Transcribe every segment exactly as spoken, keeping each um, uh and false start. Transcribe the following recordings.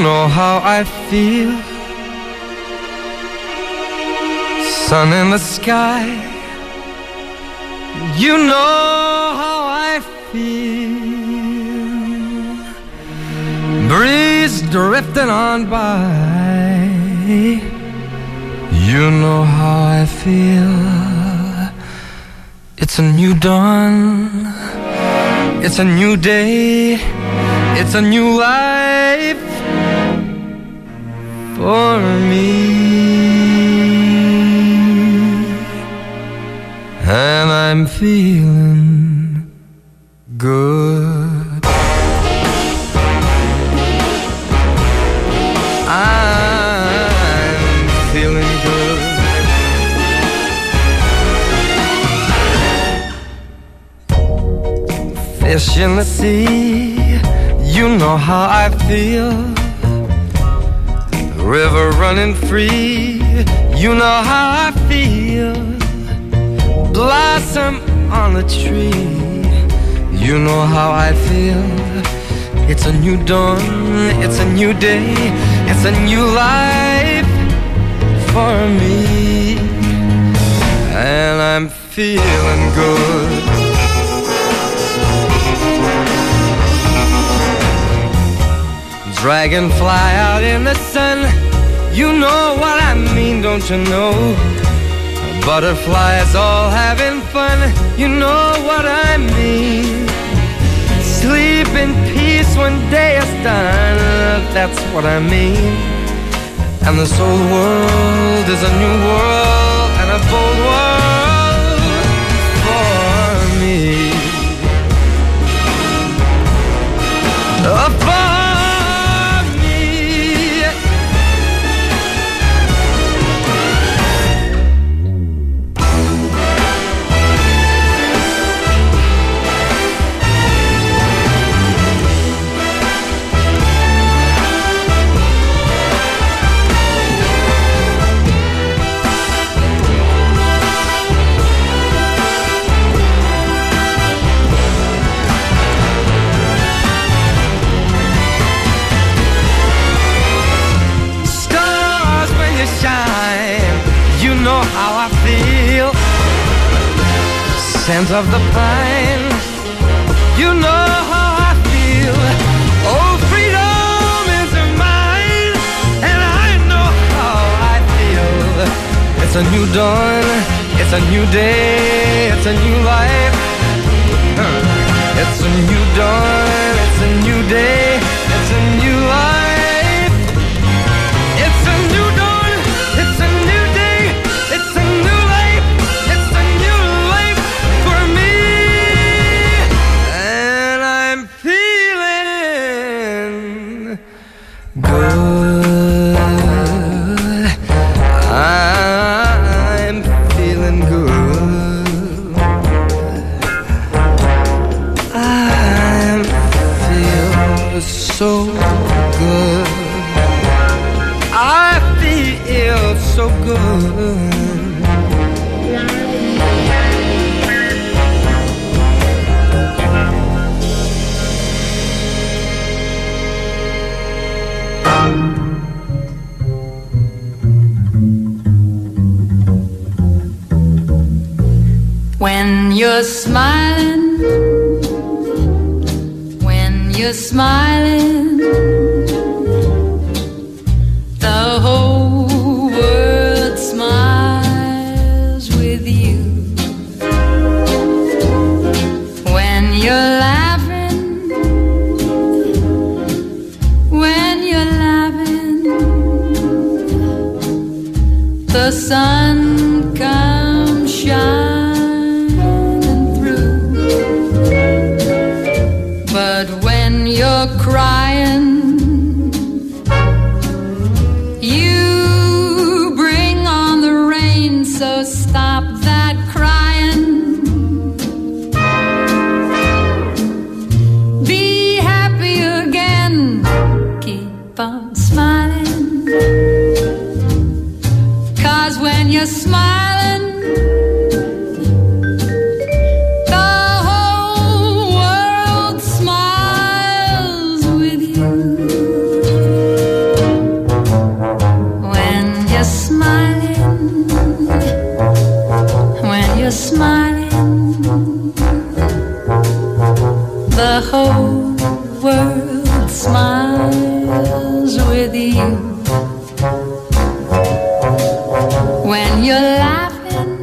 know how I feel. Sun in the sky, you know how I feel. Breeze drifting on by, you know how I feel. It's a new dawn, it's a new day, it's a new life for me. And I'm feeling good. I'm feeling good. Fish in the sea, you know how I feel. River running free, you know how I feel. Blossom on the tree, you know how I feel. It's a new dawn, it's a new day, it's a new life for me. And I'm feeling good. Dragonfly out in the sun, you know what I mean, don't you know? Butterflies all having fun, you know what I mean. Sleep in peace when day is done, that's what I mean. And this old world is a new world and a bold world for me. Oh, for me. Scent of the pine, you know how I feel. Oh, freedom is mine, and I know how I feel. It's a new dawn, it's a new day, it's a new life. It's a new dawn, it's a new day, it's a new life. It's a new dawn, it's a new day, it's a new life. It's a new life for me, and I'm feeling good. I'm feeling good. I feel so good. I feel so good. When you're smiling, when you're smiling, the whole world smiles with you. When you're laughing, when you're laughing, the sun comes shining. But when you're crying, you bring on the rain, so stop that crying. Be happy again, keep on smiling, 'cause when you're smiling, the whole world smiles with you. you're smiling, the whole world smiles with you. When you're laughing,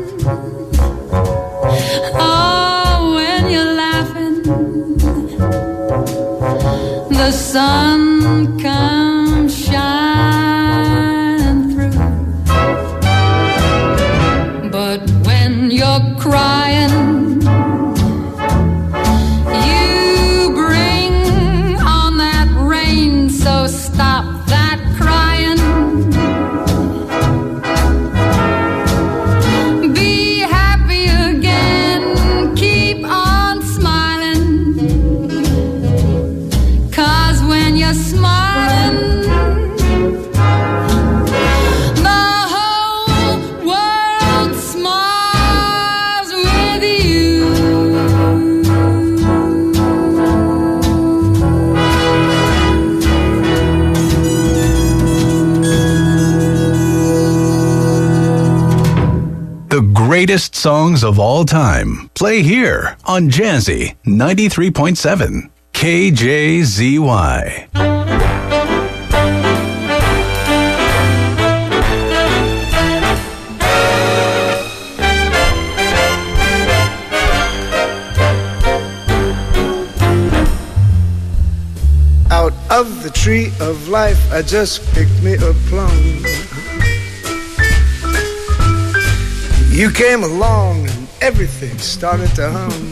oh, when you're laughing, the sun comes shining through. But when you're crying, you bring on that rain, so stop that crying. Be happy again, keep on smiling, 'cause when you're smiling, the whole world smiles with you. The greatest songs of all time play here on Jazzy ninety-three point seven K J Z Y. Out of the tree of life, I just picked me a plum. You came along and everything started to hum.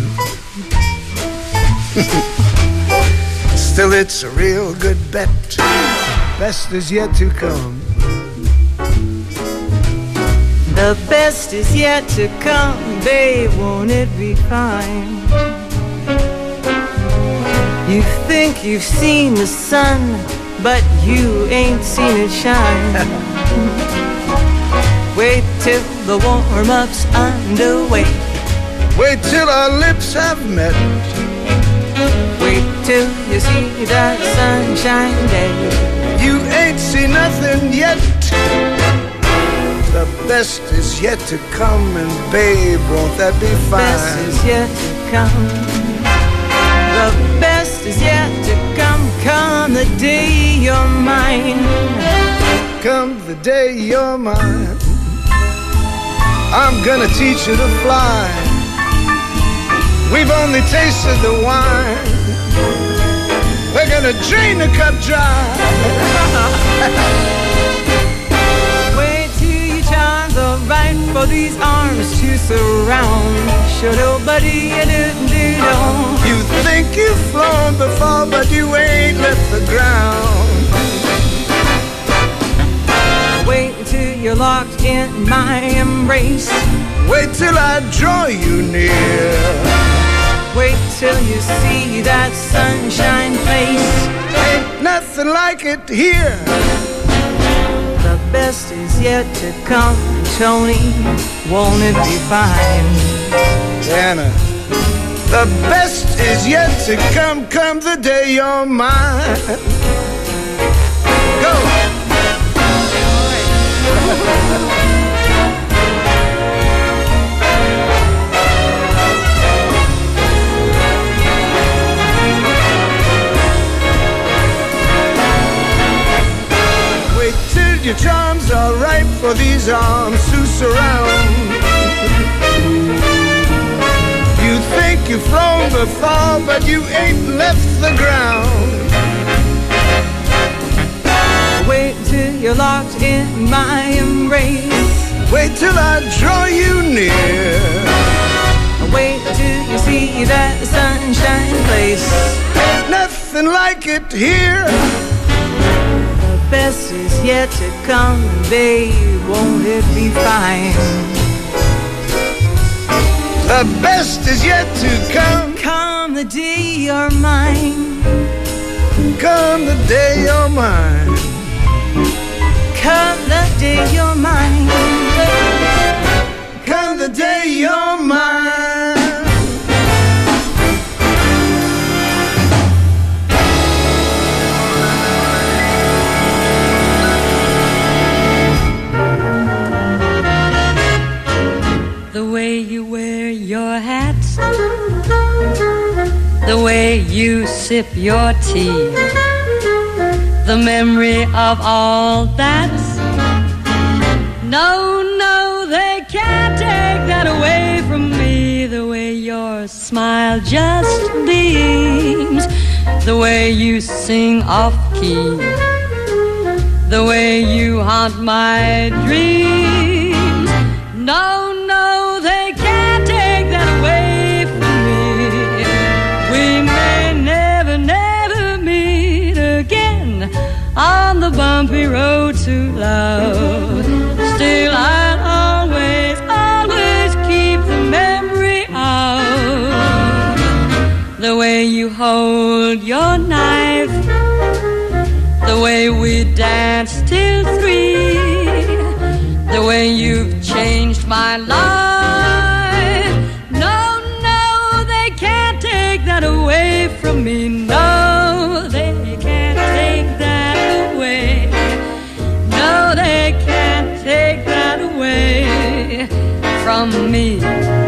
Still, it's a real good bet. Best is yet to come. The best is yet to come, babe, won't it be fine? You think you've seen the sun, but you ain't seen it shine. Wait till the warm-up's underway. Wait till our lips have met. Wait till you see that sunshine day. You ain't seen nothing yet. The best is yet to come, and babe, won't that be fine? The best is yet to come. The best is yet to come. Come the day you're mine. Come the day you're mine. I'm gonna teach you to fly. We've only tasted the wine. We're gonna drain the cup dry. Wait till your charms are right for these arms to surround. Show nobody you didn't do don't. You think you've flown before, but you ain't left the ground. Wait till you're locked in my embrace. Wait till I draw you near. Wait till you see that sunshine face. Ain't nothing like it here. The best is yet to come, Tony, won't it be fine? Anna, the best is yet to come. Come the day you're mine. Go! Wait till your charms are ripe for these arms to surround. You think you've flown before, but you ain't left the ground. Wait till you're locked in my embrace. Wait till I draw you near. Wait till you see that sunshine place. Ain't nothing like it here. The best is yet to come, babe, won't it be fine? The best is yet to come. Come the day you're mine. Come the day you're mine. Come the day you're mine. Come the day you're mine. The way you wear your hat, the way you sip your tea, the memory of all that. No, no, they can't take that away from me. The way your smile just beams, the way you sing off-key, the way you haunt my dreams. No, no, they can't take that away from me. We may never, never meet again on the bumpy road to love. Still I'll always, always keep the memory of the way you hold your knife, the way we danced till three, the way you've changed my life. No, no, they can't take that away from me. No, they can't take that away. No, they can't take that away from me.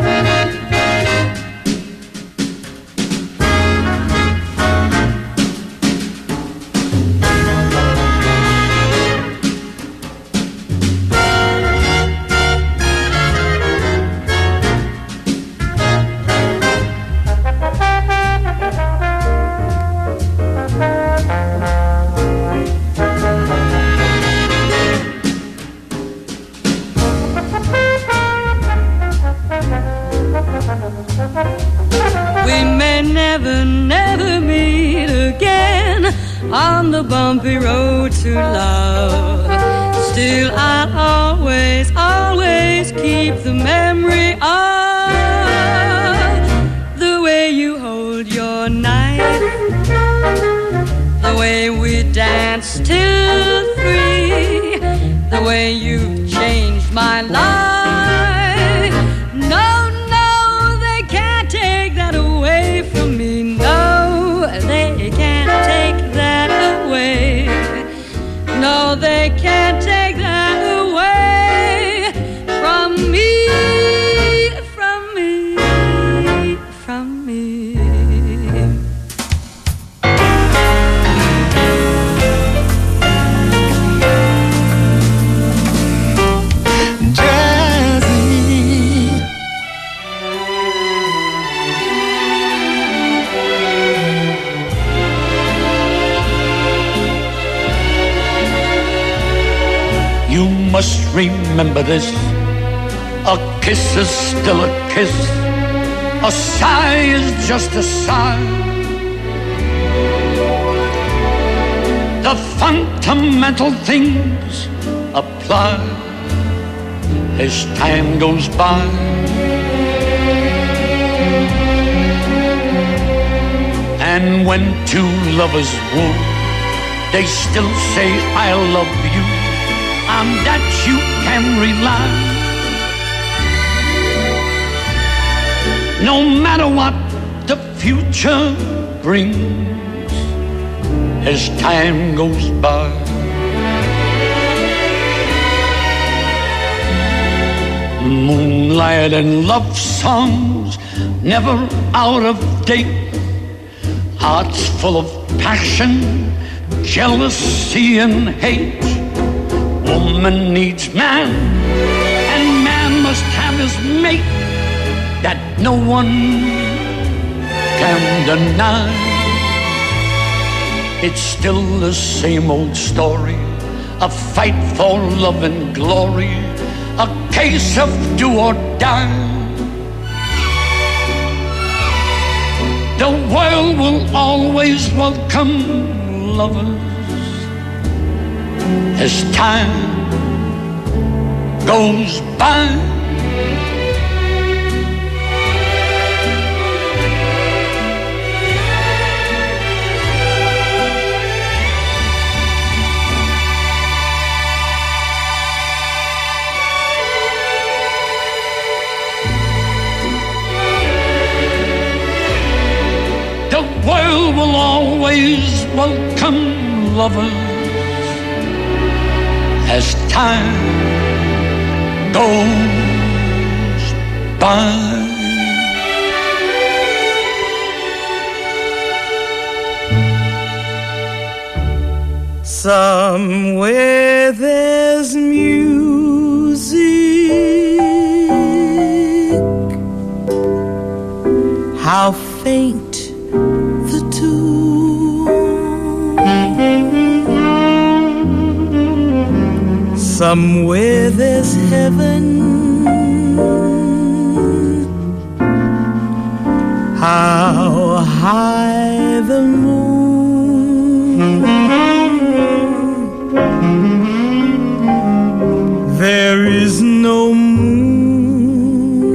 We may never, never meet again on the bumpy road to love. Still I'll always, always keep the memory of the way you hold your knife, the way we danced till three, the way you've changed my life. No, no, they can't take that away from me. No, they can't take that away. No, they can't take that away from me, from me, from me. You must remember this. A kiss is still a kiss. A sigh is just a sigh. The fundamental things apply as time goes by. And when two lovers woo, they still say I love you, on that you can rely. No matter what the future brings as time goes by. Moonlight and love songs never out of date. Hearts full of passion, jealousy and hate. Woman needs man, and man must have his mate. That no one can deny. It's still the same old story, a fight for love and glory, a case of do or die. The world will always welcome lovers as time goes by. The world will always welcome lovers as time goes fine. Somewhere there's music, how faint the tune. Somewhere there's heaven, how high the moon. There is no moon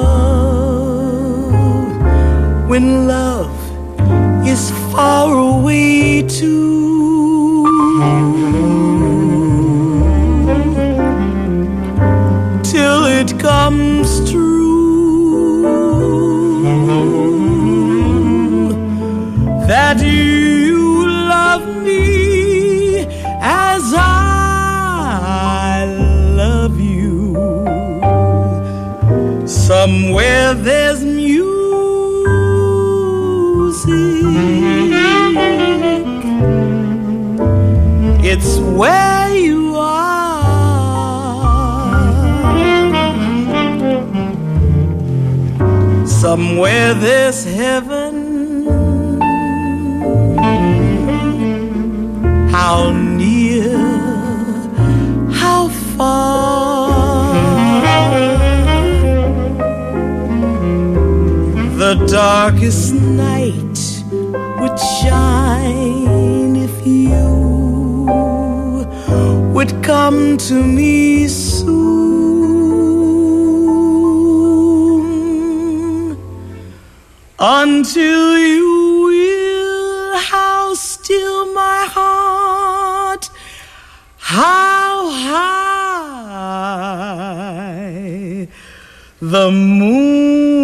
above when love is far away too, till it comes true that you love me as I love you. Somewhere there's music, it's where you are. Somewhere there's heaven, how near, how far. The darkest night would shine if you would come to me soon. Until you will, how still my heart, how high the moon.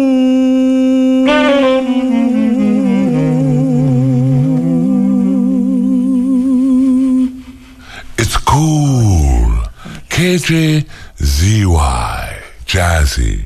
It's cool. K J Z Y Jazzy.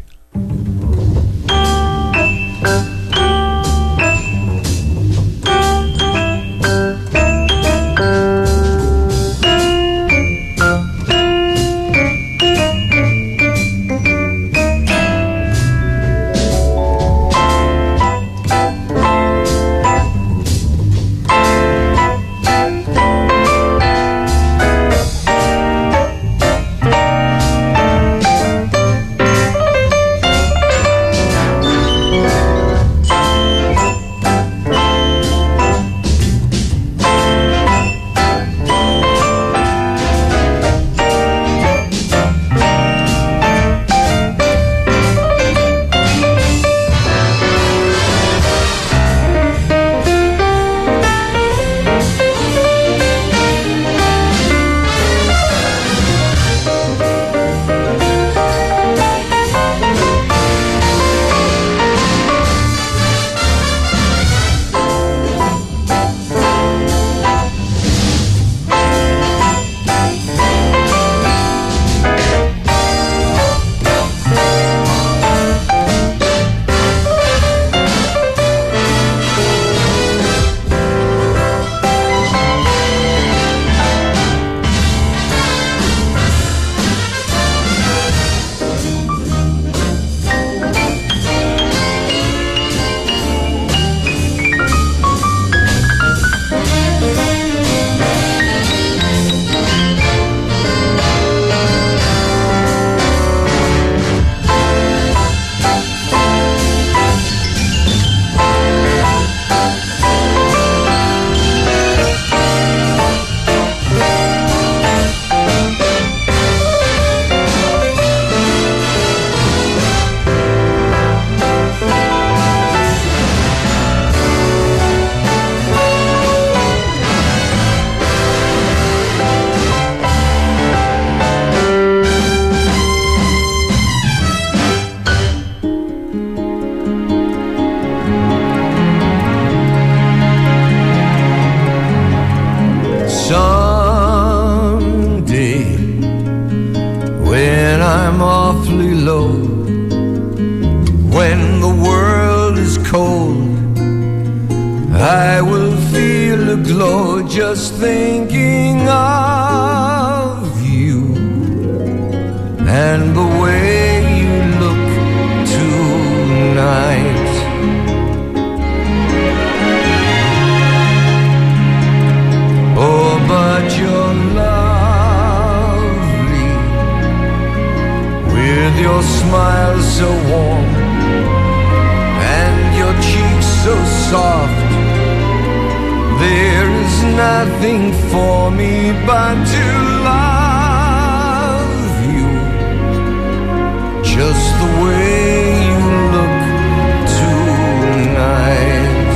glow just thinking of you and the way you look tonight. Oh, but you're lovely with your smile so warm and your cheeks so soft. There is nothing for me but to love you just the way you look tonight.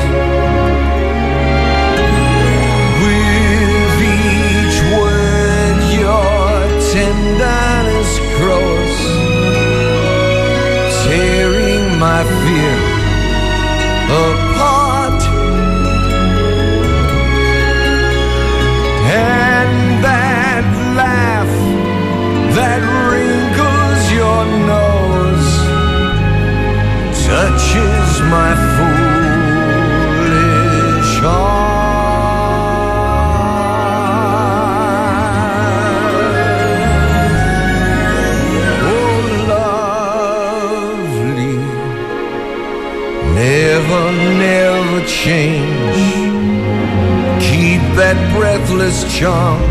With each word your tenderness grows, tearing my fear apart. And that laugh that wrinkles your nose touches my foolish heart. Oh, lovely, never, never change. Keep that breathless charm.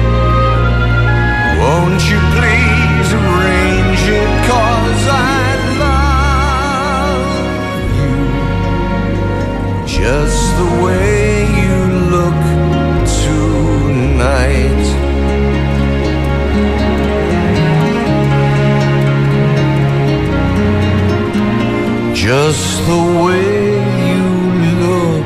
Won't you please arrange it, 'cause I love you just the way you look tonight. Just the way you look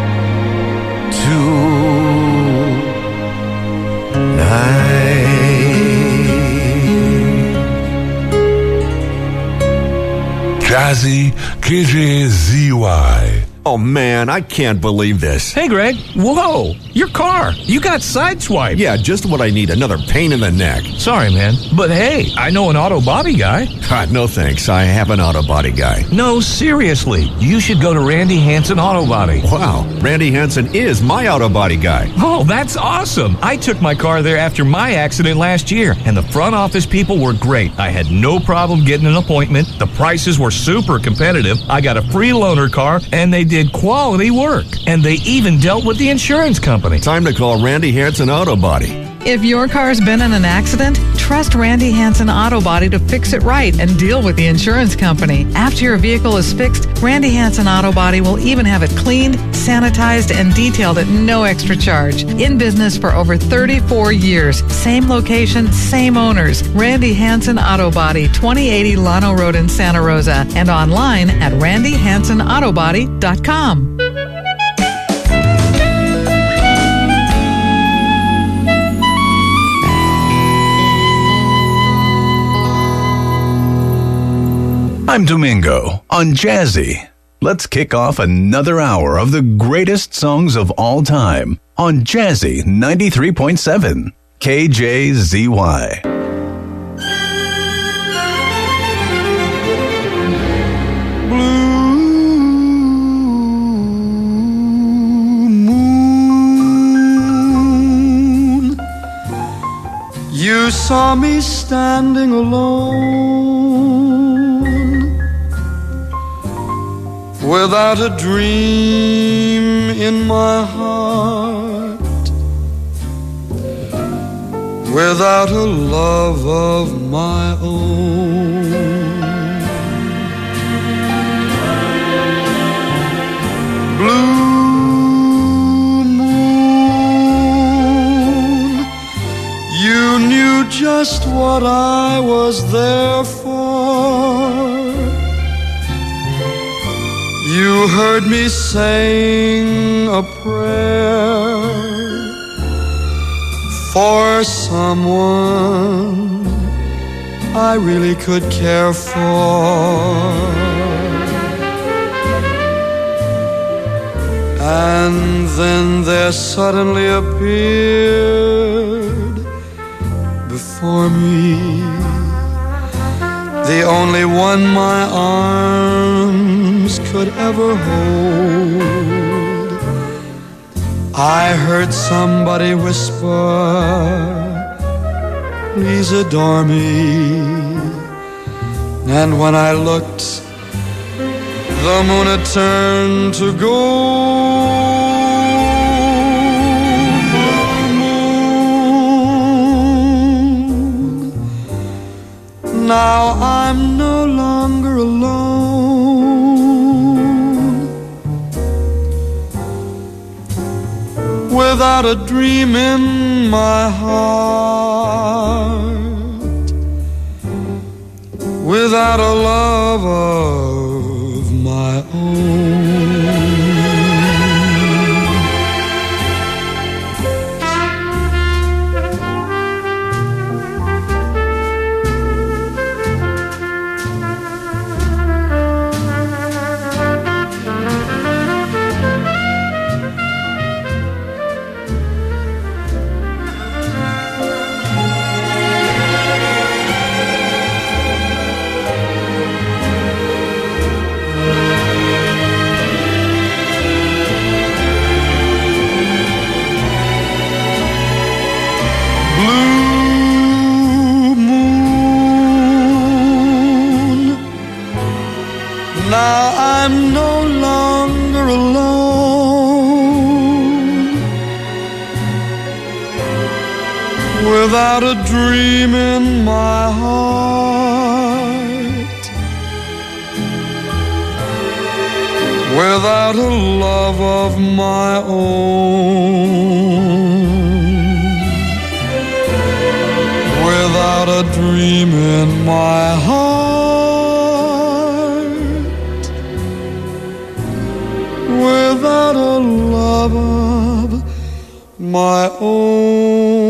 Jazzy K J Z Y. Oh man, I can't believe this. Hey Greg, whoa, your car, you got sideswiped. Yeah, just what I need, another pain in the neck. Sorry man, but hey, I know an auto body guy. God, no thanks, I have an auto body guy. No, seriously, you should go to Randy Hansen Auto Body. Wow, Randy Hansen is my auto body guy. Oh, that's awesome. I took my car there after my accident last year, and the front office people were great. I had no problem getting an appointment. The prices were super competitive. I got a free loaner car, and they did quality work. And they even dealt with the insurance company. Time to call Randy Hansen Auto Body. If your car's been in an accident, trust Randy Hansen Auto Body to fix it right and deal with the insurance company. After your vehicle is fixed, Randy Hansen Auto Body will even have it cleaned, sanitized, and detailed at no extra charge. In business for over thirty-four years. Same location, same owners. Randy Hansen Auto Body, twenty eighty Llano Road in Santa Rosa, and online at randy hansen auto body dot com. I'm Domingo on Jazzy. Let's kick off another hour of the greatest songs of all time on Jazzy ninety-three point seven K J Z Y. Blue moon, you saw me standing alone, without a dream in my heart, without a love of my own. Blue moon, you knew just what I was there for. You heard me sing a prayer for someone I really could care for. And then there suddenly appeared before me the only one my arms could ever hold. I heard somebody whisper, please adore me. And when I looked, the moon had turned to gold. Blue moon, now I'm no longer alone, without a dream in my heart, without a love of my own. Now I'm no longer alone, without a dream in my heart, without a love of my own, without a dream in my heart, without a love of my own.